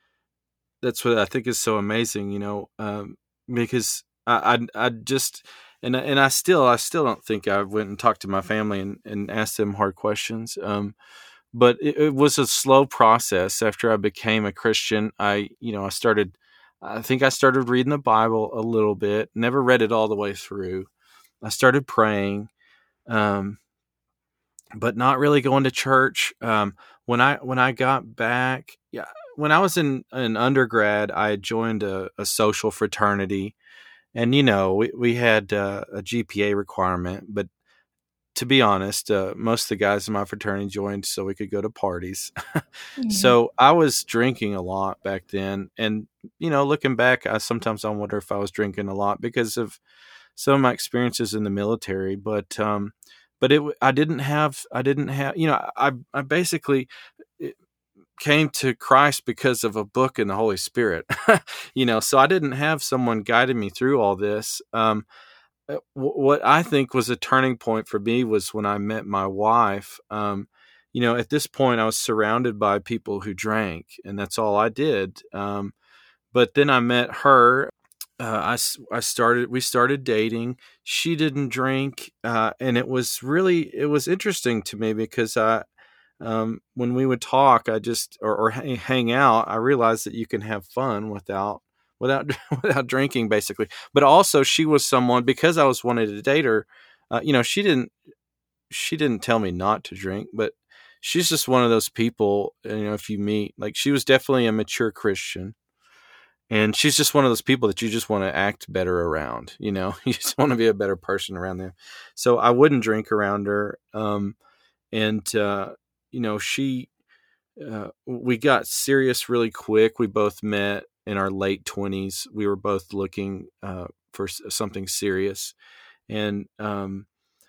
that's what I think is so amazing. You know, um, because I, I I just and I- and I still I still don't think I went and talked to my family and, and asked them hard questions. Um, but it, it was a slow process. After I became a Christian, I you know I started. I think I started reading the Bible a little bit. Never read it all the way through. I started praying, um, but not really going to church. Um, when I when I got back, yeah, when I was in an undergrad, I joined a, a social fraternity, and you know we we had uh, a G P A requirement, but to be honest, uh, most of the guys in my fraternity joined so we could go to parties. Yeah. So I was drinking a lot back then. And, you know, looking back, I sometimes I wonder if I was drinking a lot because of some of my experiences in the military. But, um, but it, I didn't have, I didn't have, you know, I, I basically came to Christ because of a book and the Holy Spirit, you know, so I didn't have someone guiding me through all this. Um, uh, what I think was a turning point for me was when I met my wife. Um, you know, at this point, I was surrounded by people who drank, and that's all I did. Um, but then I met her. Uh, I, I started. We started dating. She didn't drink, uh, and it was really it was interesting to me because I, um, when we would talk, I just or, or hang out, I realized that you can have fun without without without drinking, basically. But also, she was someone because I was wanting to date her. Uh, you know, she didn't she didn't tell me not to drink, but she's just one of those people. You know, if you meet, like, she was definitely a mature Christian, and she's just one of those people that you just want to act better around. You know, you just want to be a better person around them. So I wouldn't drink around her, um, and uh, you know, she uh, we got serious really quick. We both met in our late twenties. We were both looking uh, for s- something serious. And um,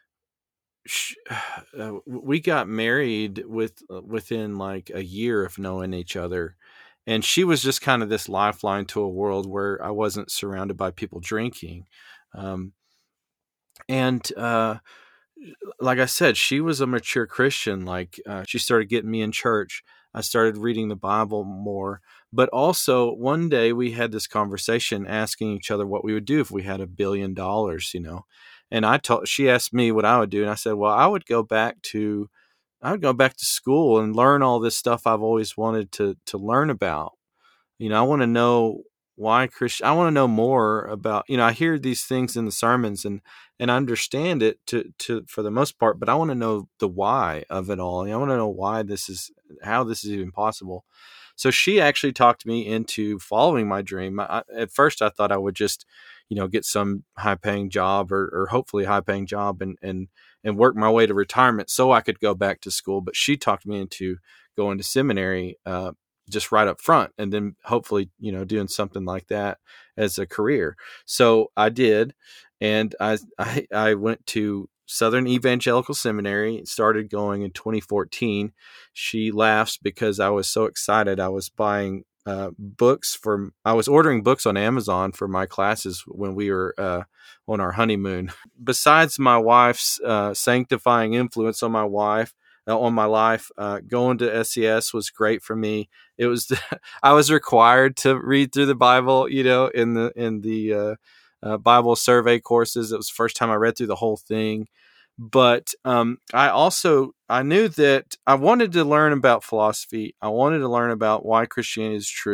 sh- uh, we got married with uh, within like a year of knowing each other. And she was just kind of this lifeline to a world where I wasn't surrounded by people drinking. Um, and uh, like I said, she was a mature Christian. Like uh, she started getting me in church. I started reading the Bible more. But also, one day we had this conversation asking each other what we would do if we had a billion dollars, you know. And I told she asked me what I would do, and I said, "Well, I would go back to I would go back to school and learn all this stuff I've always wanted to to learn about. You know, I want to know why Christian. I want to know more about. You know, I hear these things in the sermons and and I understand it to to for the most part, but I want to know the why of it all. I want to know why this is how this is even possible. So she actually talked me into following my dream. I, at first, I thought I would just, you know, get some high paying job or, or hopefully high paying job and and and work my way to retirement so I could go back to school. But she talked me into going to seminary. Uh, just right up front and then hopefully, you know, doing something like that as a career. So I did. And I, I, I went to Southern Evangelical Seminary, started going in twenty fourteen. She laughs because I was so excited. I was buying uh, books for, I was ordering books on Amazon for my classes when we were uh, on our honeymoon. Besides my wife's uh, sanctifying influence on my wife, uh, on my life, uh, going to S E S was great for me. It was the, I was required to read through the Bible, you know, in the in the uh, uh, Bible survey courses. It was the first time I read through the whole thing. But um, I also I knew that I wanted to learn about philosophy. I wanted to learn about why Christianity is true.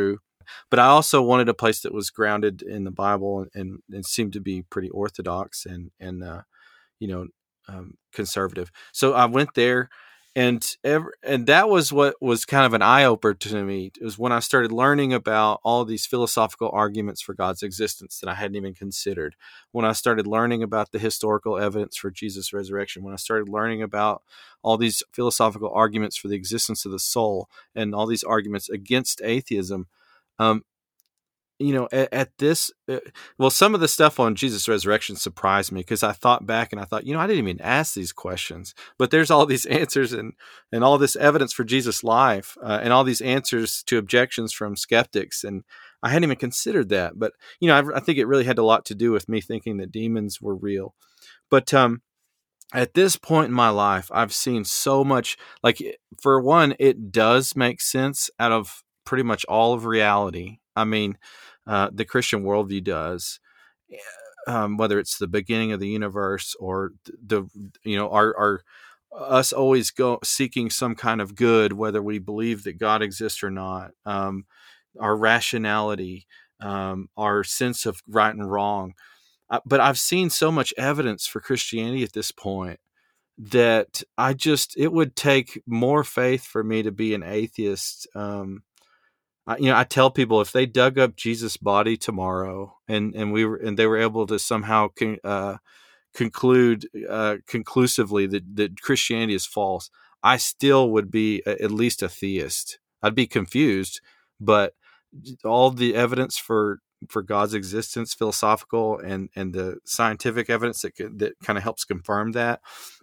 but I also wanted a place that was grounded in the Bible and, and, and seemed to be pretty orthodox and, and uh, you know, um, conservative. So I went there. And ever, and that was what was kind of an eye-opener to me. It was when I started learning about all these philosophical arguments for God's existence that I hadn't even considered. When I started learning about the historical evidence for Jesus' resurrection. When I started learning about all these philosophical arguments for the existence of the soul and all these arguments against atheism. Um, you know, at, at this, uh, well, some of the stuff on Jesus' resurrection surprised me because I thought back and I thought, you know, I didn't even ask these questions, but there's all these answers and, and all this evidence for Jesus' life uh, and all these answers to objections from skeptics. And I hadn't even considered that. But, you know, I, I think it really had a lot to do with me thinking that demons were real. But um, at this point in my life, I've seen so much, like, for one, it does make sense out of pretty much all of reality. I mean, uh, the Christian worldview does, um, whether it's the beginning of the universe or the, you know, our, our us always go seeking some kind of good, whether we believe that God exists or not, um, our rationality, um, our sense of right and wrong. Uh, but I've seen so much evidence for Christianity at this point that I just, it would take more faith for me to be an atheist. Um, I, you know, I tell people if they dug up Jesus' body tomorrow and, and we were, and they were able to somehow con, uh, conclude uh, conclusively that, that Christianity is false, I still would be a, at least a theist. I'd be confused, but all the evidence for, for God's existence, philosophical and, and the scientific evidence that that kind of helps confirm that.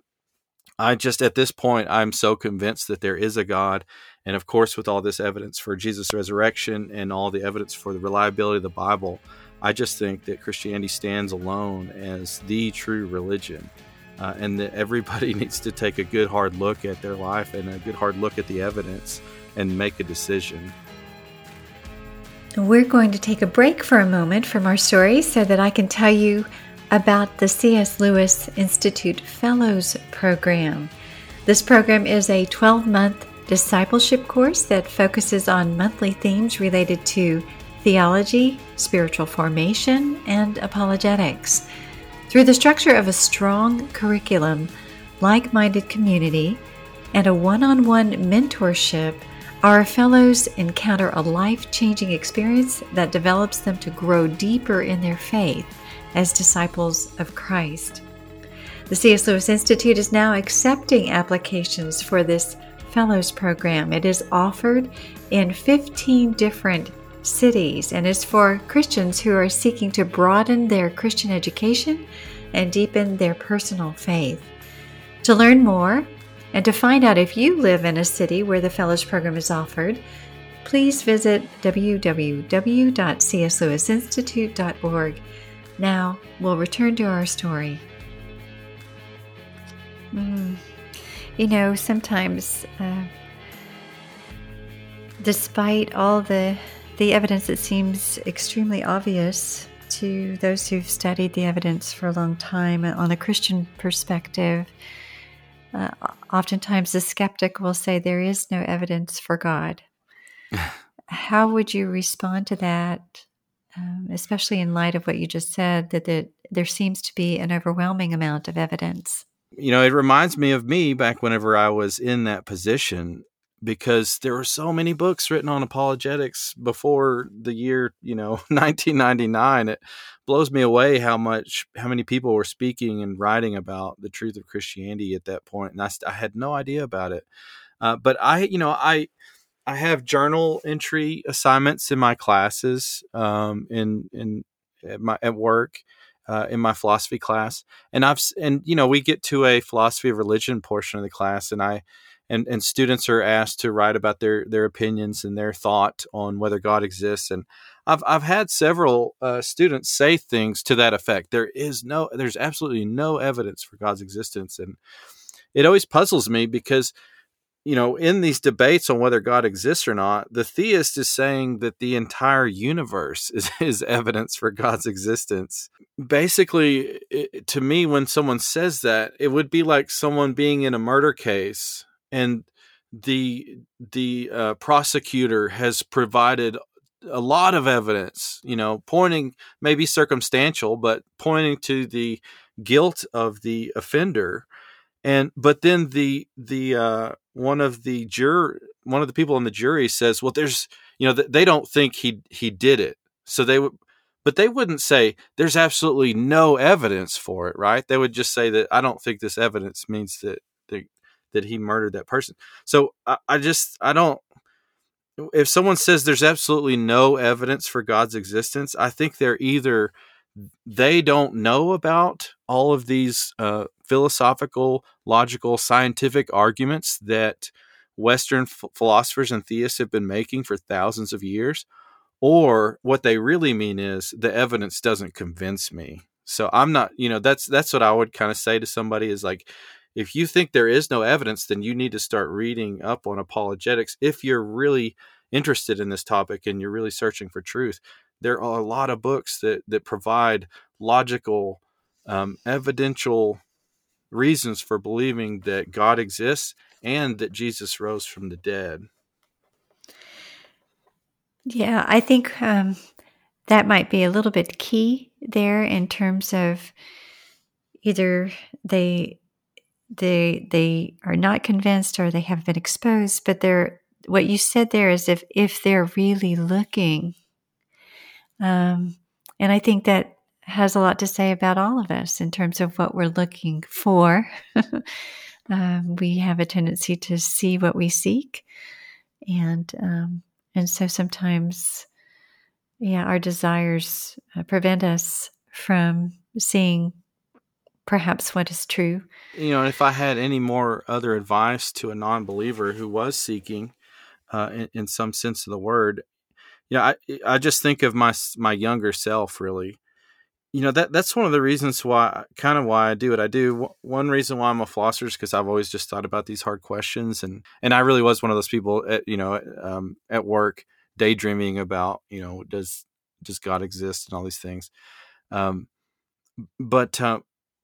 I just, at this point, I'm so convinced that there is a God. And of course, with all this evidence for Jesus' resurrection and all the evidence for the reliability of the Bible, I just think that Christianity stands alone as the true religion. Uh, and that everybody needs to take a good hard look at their life and a good hard look at the evidence and make a decision. We're going to take a break for a moment from our story so that I can tell you about the C S. Lewis Institute Fellows Program. This program is a twelve-month discipleship course that focuses on monthly themes related to theology, spiritual formation, and apologetics. Through the structure of a strong curriculum, like-minded community, and a one-on-one mentorship, our fellows encounter a life-changing experience that develops them to grow deeper in their faith as disciples of Christ. The C S. Lewis Institute is now accepting applications for this Fellows Program. It is offered in fifteen different cities and is for Christians who are seeking to broaden their Christian education and deepen their personal faith. To learn more and to find out if you live in a city where the Fellows Program is offered, please visit w w w dot c s lewis institute dot org. Now, we'll return to our story. Mm. You know, sometimes, uh, despite all the the evidence that seems extremely obvious to those who've studied the evidence for a long time on a Christian perspective, uh, oftentimes the skeptic will say there is no evidence for God. How would you respond to that? Um, especially in light of what you just said, that the, there seems to be an overwhelming amount of evidence. You know, it reminds me of me back whenever I was in that position, because there were so many books written on apologetics before the year, you know, nineteen ninety-nine. It blows me away how much, how many people were speaking and writing about the truth of Christianity at that point. And I, I had no idea about it. Uh, but I, you know, I, I have journal entry assignments in my classes, um, in, in at my, at work, uh, in my philosophy class. And I've, and, you know, we get to a philosophy of religion portion of the class, and I, and, and students are asked to write about their, their opinions and their thought on whether God exists. And I've, I've had several, uh, students say things to that effect. There is no, there's absolutely no evidence for God's existence. And it always puzzles me because, you know, in these debates on whether God exists or not, the theist is saying that the entire universe is, is evidence for God's existence. Basically, it, to me, when someone says that, it would be like someone being in a murder case and the the uh, prosecutor has provided a lot of evidence, you know, pointing, maybe circumstantial, but pointing to the guilt of the offender. And but then the the uh, one of the jur one of the people in the jury says, well, there's, you know, they don't think he he did it. So they would, but they wouldn't say there's absolutely no evidence for it, right? They would just say that I don't think this evidence means that that, that he murdered that person. So I, I just I don't. If someone says there's absolutely no evidence for God's existence, I think they're either they don't know about all of these uh, philosophical, logical, scientific arguments that Western f- philosophers and theists have been making for thousands of years, or what they really mean is the evidence doesn't convince me. So I'm not, you know, that's that's what I would kind of say to somebody is like, if you think there is no evidence, then you need to start reading up on apologetics. If you're really interested in this topic and you're really searching for truth, there are a lot of books that, that provide logical, um, evidential reasons for believing that God exists and that Jesus rose from the dead. Yeah, I think um, that might be a little bit key there in terms of either they they they are not convinced or they haven't been exposed, but they're what you said there is if if they're really looking, um, and I think that has a lot to say about all of us in terms of what we're looking for. um, we have a tendency to see what we seek, and um, and so sometimes, yeah, our desires uh, prevent us from seeing perhaps what is true. You know, if I had any more other advice to a non-believer who was seeking, uh, in, in some sense of the word, you know, I I just think of my my younger self. Really, you know, that that's one of the reasons why, kind of why I do what I do. One reason why I'm a philosopher is because I've always just thought about these hard questions, and and I really was one of those people at you know um, at work daydreaming about, you know, does does God exist and all these things, um, but. Uh,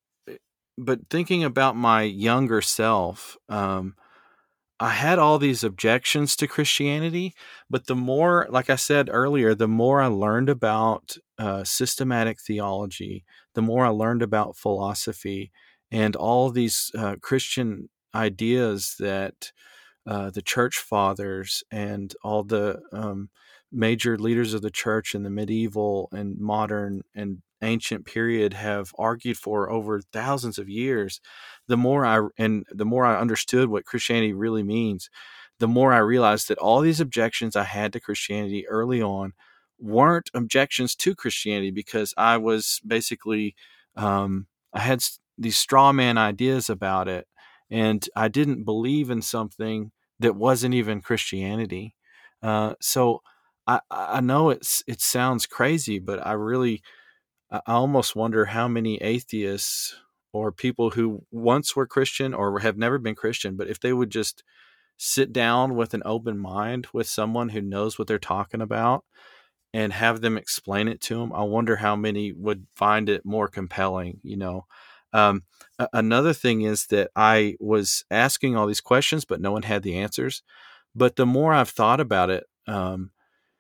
But thinking about my younger self, um, I had all these objections to Christianity. But the more, like I said earlier, the more I learned about uh, systematic theology, the more I learned about philosophy and all these uh, Christian ideas that uh, the church fathers and all the um, major leaders of the church in the medieval and modern and ancient period have argued for over thousands of years, the more I and the more I understood what Christianity really means, the more I realized that all these objections I had to Christianity early on weren't objections to Christianity, because I was basically um, I had these straw man ideas about it, and I didn't believe in something that wasn't even Christianity. Uh, so I, I know it's it sounds crazy, but I really I almost wonder how many atheists or people who once were Christian or have never been Christian, but if they would just sit down with an open mind with someone who knows what they're talking about and have them explain it to them, I wonder how many would find it more compelling, you know. Um, a- another thing is that I was asking all these questions, but no one had the answers. But the more I've thought about it, um,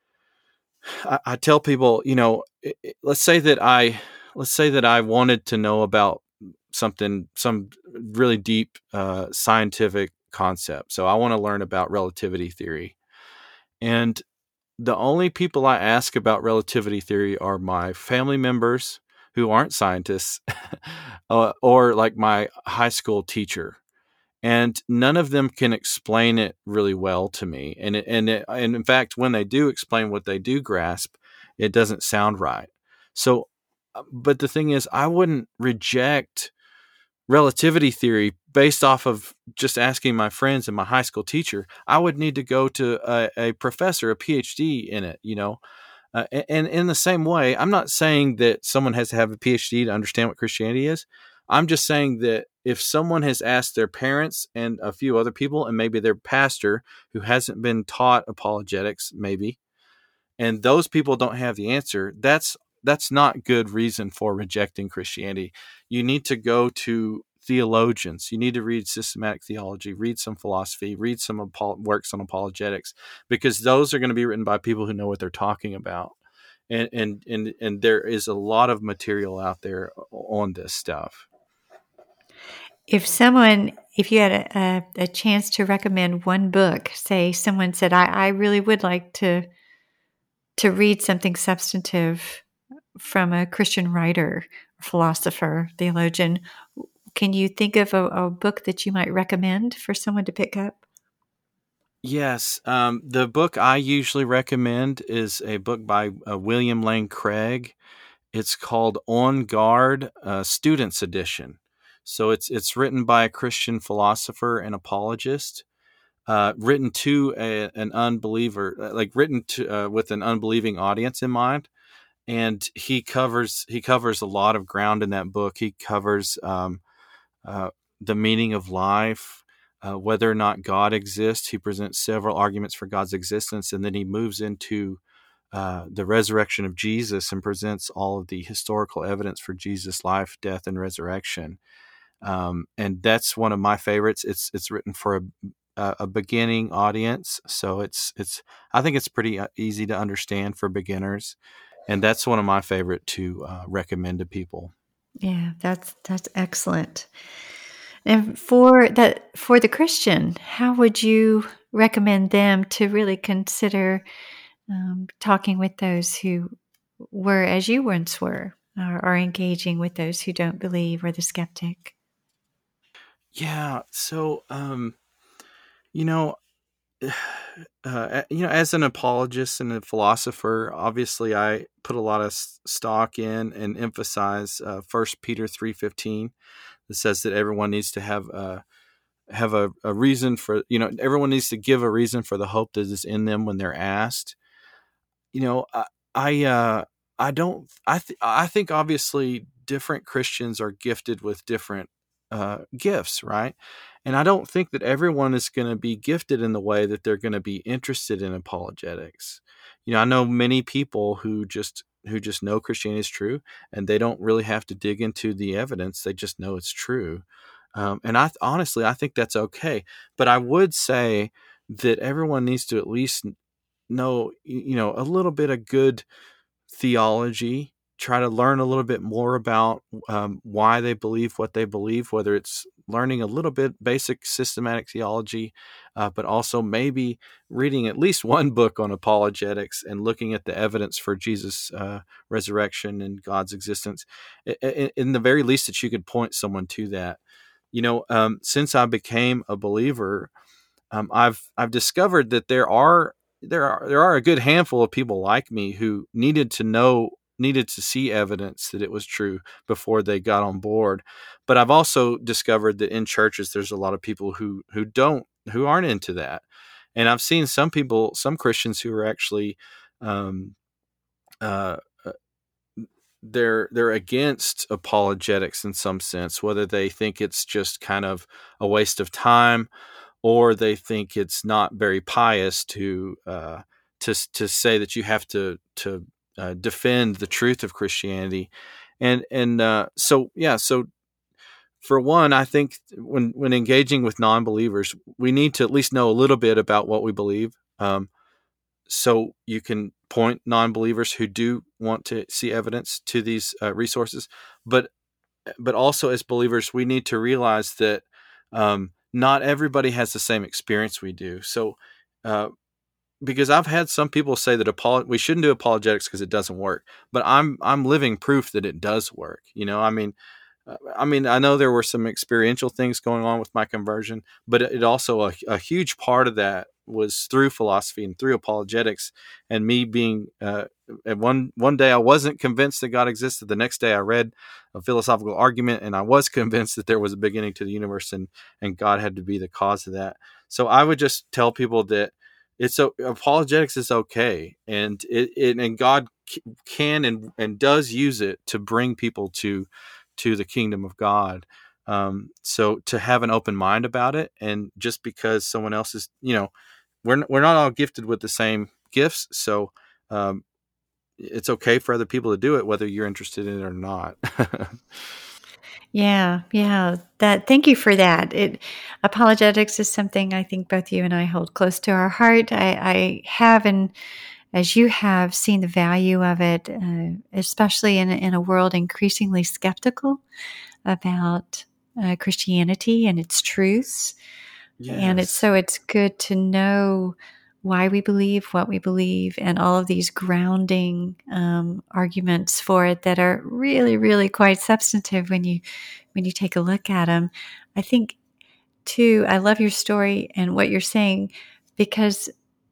I, I tell people, you know, it, it- let's say that I, let's say that I wanted to know about something, some really deep uh, scientific concept. So I want to learn about relativity theory. And the only people I ask about relativity theory are my family members who aren't scientists, uh, or like my high school teacher. And none of them can explain it really well to me. And it, and it, and in fact, when they do explain what they do grasp, it doesn't sound right. So, but the thing is, I wouldn't reject relativity theory based off of just asking my friends and my high school teacher. I would need to go to a, a professor, a P H D in it, you know. Uh, and in the same way, I'm not saying that someone has to have a P H D to understand what Christianity is. I'm just saying that if someone has asked their parents and a few other people, and maybe their pastor who hasn't been taught apologetics, maybe, and those people don't have the answer, that's that's not good reason for rejecting Christianity. You need to go to theologians. You need to read systematic theology, read some philosophy, read some apo- works on apologetics, because those are going to be written by people who know what they're talking about. And, and, and, and there is a lot of material out there on this stuff. If someone, if you had a, a, a chance to recommend one book, say someone said, I, I really would like to to read something substantive from a Christian writer, philosopher, theologian, can you think of a, a book that you might recommend for someone to pick up? Yes. Um, the book I usually recommend is a book by uh, William Lane Craig. It's called On Guard, uh, Students Edition. So it's it's written by a Christian philosopher and apologist, uh, written to a, an unbeliever, like written to uh, with an unbelieving audience in mind. And he covers he covers a lot of ground in that book. He covers um, uh, the meaning of life, uh, whether or not God exists. He presents several arguments for God's existence, and then he moves into uh, the resurrection of Jesus and presents all of the historical evidence for Jesus' life, death, and resurrection. Um, and that's one of my favorites. It's it's written for a a beginning audience, so it's it's I think it's pretty easy to understand for beginners, and that's one of my favorite to uh, recommend to people. Yeah, that's that's excellent. And for that, for the Christian, how would you recommend them to really consider um, talking with those who were, as you once were, or are engaging with those who don't believe or the skeptic? Yeah, so um, you know, uh, you know, as an apologist and a philosopher, obviously I put a lot of stock in and emphasize uh, First Peter three fifteen that says that everyone needs to have a have a, a reason for, you know, everyone needs to give a reason for the hope that is in them when they're asked. You know, I I, uh, I don't I th- I think obviously different Christians are gifted with different uh, gifts, right? And I don't think that everyone is going to be gifted in the way that they're going to be interested in apologetics. You know, I know many people who just who just know Christianity is true, and they don't really have to dig into the evidence. They just know it's true. Um, and I honestly, I think that's okay. But I would say that everyone needs to at least know, you know, a little bit of good theology, try to learn a little bit more about um, why they believe what they believe, whether it's learning a little bit basic systematic theology, uh, but also maybe reading at least one book on apologetics and looking at the evidence for Jesus' uh, resurrection and God's existence. In, in the very least, that you could point someone to that. You know, um, since I became a believer, um, I've I've discovered that there are there are there are a good handful of people like me who needed to know needed to see evidence that it was true before they got on board. But I've also discovered that in churches there's a lot of people who who don't who aren't into that. And I've seen some people, some Christians who are actually um, uh, they're they're against apologetics in some sense, whether they think it's just kind of a waste of time, or they think it's not very pious to uh, to to say that you have to to uh, defend the truth of Christianity, and and uh, so yeah, so for one, I think when when engaging with non-believers, we need to at least know a little bit about what we believe, um, so you can point non-believers who do want to see evidence to these uh, resources, but but also as believers, we need to realize that. Um, not everybody has the same experience we do. So, uh, because I've had some people say that apolo- we shouldn't do apologetics because it doesn't work, but I'm I'm living proof that it does work. You know, I mean, uh, I mean, I know there were some experiential things going on with my conversion, but it, it also a, a huge part of that was through philosophy and through apologetics, and me being uh, at one one day I wasn't convinced that God existed. The next day I read a philosophical argument and I was convinced that there was a beginning to the universe, and and God had to be the cause of that. So I would just tell people that it's so apologetics is okay, and it, it and God can and and does use it to bring people to to the kingdom of God. Um, so to have an open mind about it, and just because someone else is, you know, we're we're not all gifted with the same gifts, so um, it's okay for other people to do it, whether you're interested in it or not. Yeah, yeah. That. Thank you for that. It apologetics is something I think both you and I hold close to our heart. I, I have, and as you have, seen the value of it, uh, especially in a, in a world increasingly skeptical about uh, Christianity and its truths. And it's Yes. so it's good to know why we believe what we believe and all of these grounding um, arguments for it that are really, really quite substantive when you when you take a look at them. I think too, I love your story and what you're saying, because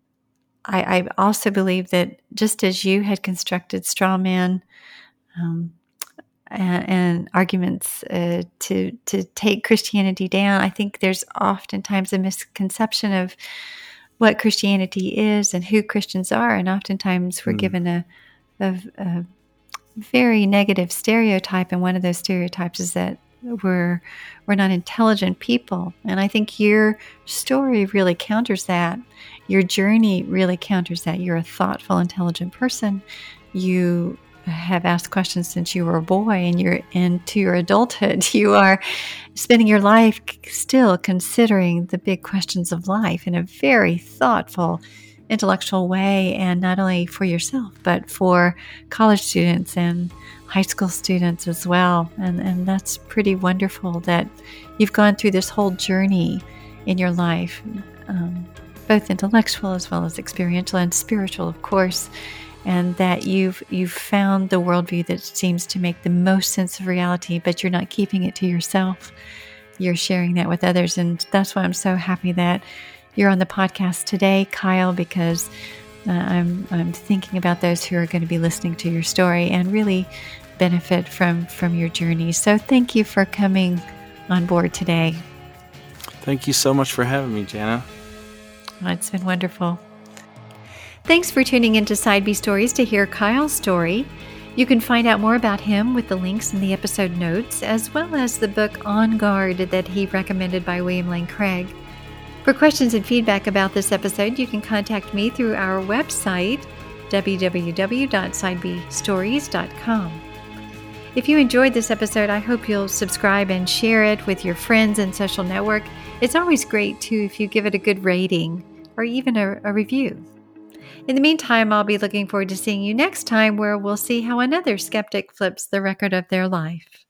I, I also believe that just as you had constructed straw man um, and, and arguments uh, to to take Christianity down, I think there's oftentimes a misconception of what Christianity is and who Christians are, and oftentimes we're Mm. given a, a, a very negative stereotype, and one of those stereotypes is that we're we're not intelligent people. And I think your story really counters that. Your journey really counters that. You're a thoughtful, intelligent person. You have asked questions since you were a boy, and you're into your adulthood. You are spending your life still considering the big questions of life in a very thoughtful, intellectual way, and not only for yourself, but for college students and high school students as well. And, and that's pretty wonderful that you've gone through this whole journey in your life, um, both intellectual as well as experiential and spiritual, of course, and that you've you've found the worldview that seems to make the most sense of reality, but you're not keeping it to yourself. You're sharing that with others, and that's why I'm so happy that you're on the podcast today, Kyle, because uh, I'm I'm thinking about those who are going to be listening to your story and really benefit from from your journey. So thank you for coming on board today. Thank you so much for having me, Jana. Well, it's been wonderful. Thanks for tuning into Side B Stories to hear Kyle's story. You can find out more about him with the links in the episode notes, as well as the book On Guard that he recommended by William Lane Craig. For questions and feedback about this episode, you can contact me through our website, w w w dot side b stories dot com. If you enjoyed this episode, I hope you'll subscribe and share it with your friends and social network. It's always great, too, if you give it a good rating or even a, a review. In the meantime, I'll be looking forward to seeing you next time, where we'll see how another skeptic flips the record of their life.